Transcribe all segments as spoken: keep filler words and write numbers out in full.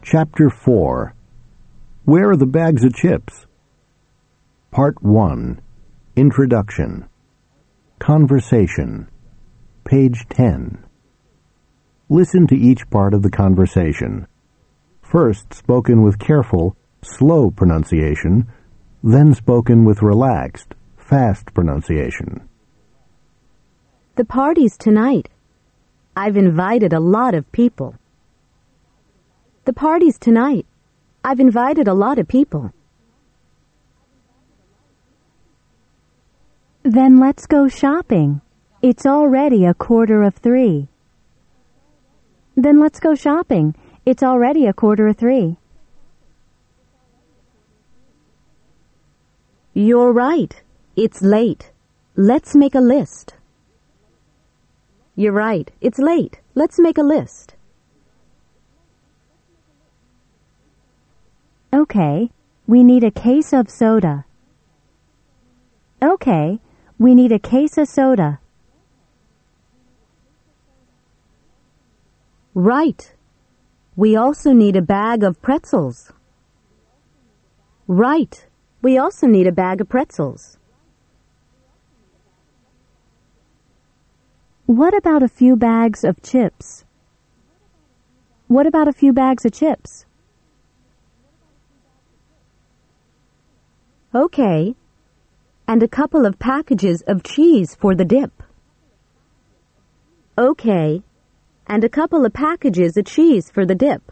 Chapter four. Where are the bags of chips? Part one. Introduction. Conversation. Page ten. Listen to each part of the conversation. First spoken with careful, slow pronunciation, then spoken with relaxed, fast pronunciation. The party's tonight. I've invited a lot of people. The party's tonight. I've invited a lot of people. Then let's go shopping. It's already a quarter of three. Then let's go shopping. It's already a quarter of three. You're right. It's late. Let's make a list. You're right. It's late. Let's make a list. Okay, we need a case of soda. Okay, we need a case of soda. Right. We also need a bag of pretzels. Right. We also need a bag of pretzels. What about a few bags of chips? What about a few bags of chips? Okay. And a couple of packages of cheese for the dip. Okay. And a couple of packages of cheese for the dip.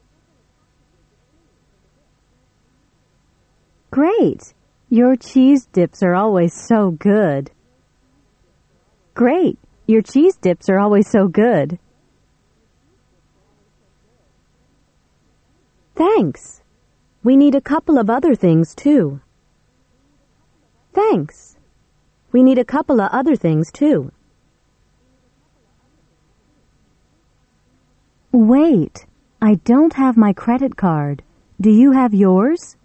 Great! Your cheese dips are always so good. Great! Your cheese dips are always so good. Thanks. We need a couple of other things, too. Thanks. We need a couple of other things, too. Wait, I don't have my credit card. Do you have yours?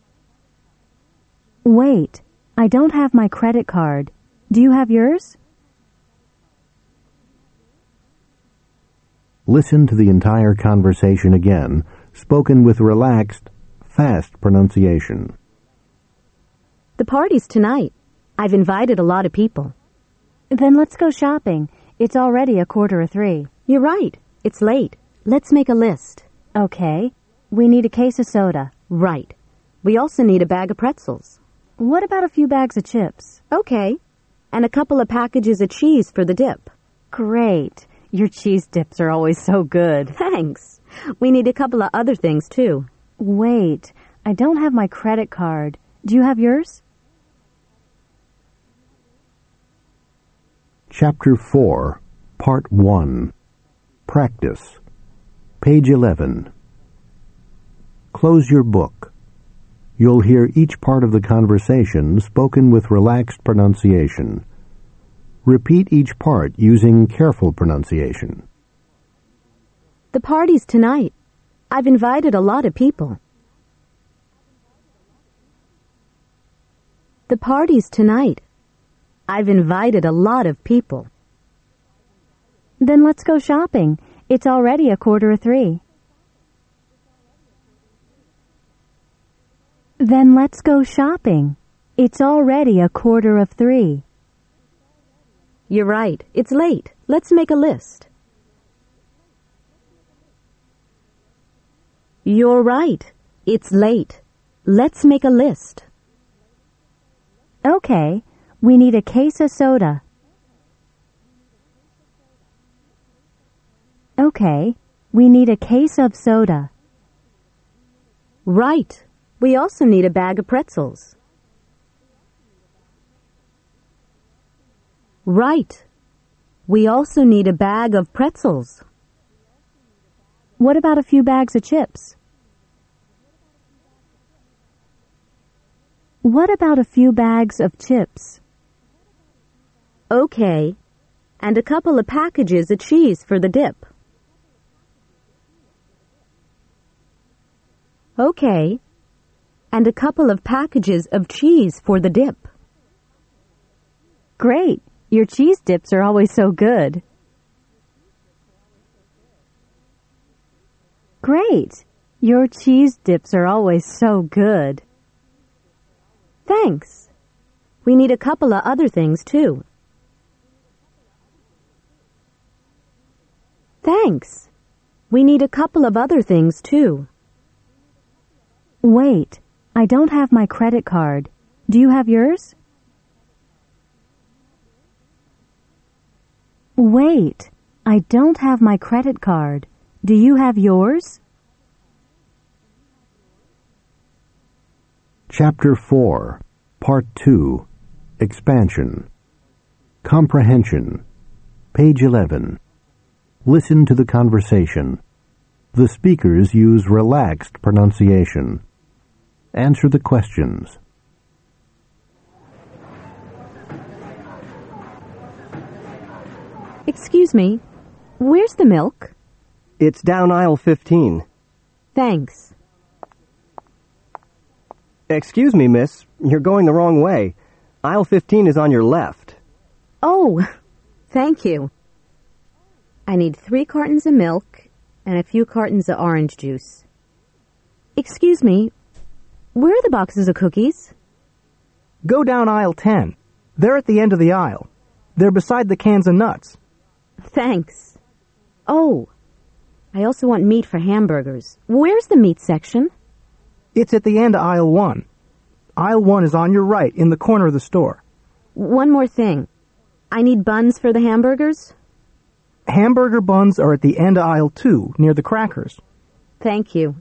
Wait, I don't have my credit card. Do you have yours? Listen to the entire conversation again, spoken with relaxed, fast pronunciation. The party's tonight. I've invited a lot of people. Then let's go shopping. It's already a quarter of three. You're right. It's late. Let's make a list. Okay. We need a case of soda. Right. We also need a bag of pretzels. What about a few bags of chips? Okay. And a couple of packages of cheese for the dip. Great. Your cheese dips are always so good. Thanks. We need a couple of other things, too. Wait, I don't have my credit card. Do you have yours? Chapter four, Part one. Practice. Page eleven. Close your book. You'll hear each part of the conversation spoken with relaxed pronunciation. Repeat each part using careful pronunciation. The party's tonight. I've invited a lot of people. The party's tonight. I've invited a lot of people. Then let's go shopping. It's already a quarter of three. Then let's go shopping. It's already a quarter of three. You're right. It's late. Let's make a list. You're right. It's late. Let's make a list. Okay. We need a case of soda. Okay. We need a case of soda. Right. We also need a bag of pretzels. Right. We also need a bag of pretzels. What about a few bags of chips? What about a few bags of chips? Okay. And a couple of packages of cheese for the dip. Okay. And a couple of packages of cheese for the dip. Great. Your cheese dips are always so good. Great. Your cheese dips are always so good. Thanks. We need a couple of other things, too. Thanks. We need a couple of other things, too. Wait, I don't have my credit card. Do you have yours? Wait, I don't have my credit card. Do you have yours? Chapter four, Part two, Expansion. Comprehension. Page eleven. Listen to the conversation. The speakers use relaxed pronunciation. Answer the questions. Excuse me, where's the milk? It's down aisle fifteen. Thanks. Excuse me, miss. You're going the wrong way. Aisle fifteen is on your left. Oh, thank you. I need three cartons of milk and a few cartons of orange juice. Excuse me, where are the boxes of cookies? Go down aisle ten. They're at the end of the aisle. They're beside the cans of nuts. Thanks. Oh, I also want meat for hamburgers. Where's the meat section? It's at the end of aisle one. Aisle one is on your right, in the corner of the store. One more thing. I need buns for the hamburgers. Hamburger buns are at the end of aisle two, near the crackers. Thank you.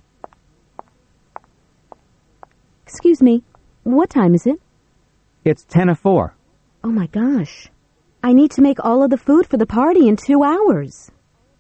Excuse me, what time is it? It's ten of four. Oh my gosh. I need to make all of the food for the party in two hours.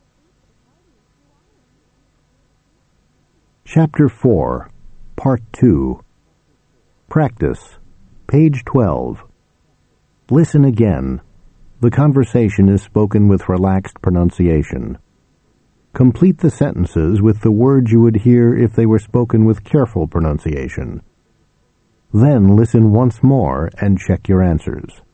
Chapter four, Part two. Practice. Page twelve. Listen again. The conversation is spoken with relaxed pronunciation. Complete the sentences with the words you would hear if they were spoken with careful pronunciation. Then listen once more and check your answers.